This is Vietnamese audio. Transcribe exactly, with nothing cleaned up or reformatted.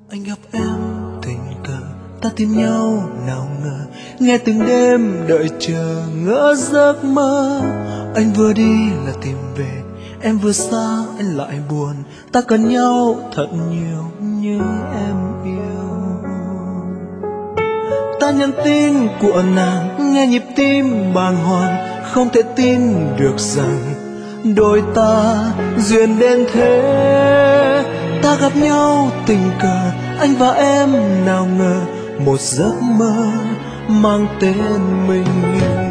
Anh gặp em tình cờ, ta tìm nhau nào ngờ, nghe từng đêm đợi chờ ngỡ giấc mơ. Anh vừa đi là tìm về, em vừa xa anh lại buồn. Ta cần nhau thật nhiều như em yêu. Ta nhắn tin của nàng, nghe nhịp tim bàng hoàng, không thể tin được rằng đôi ta duyên đến thế. Ta gặp nhau tình cờ, anh và em nào ngờ một giấc mơ mang tên mình.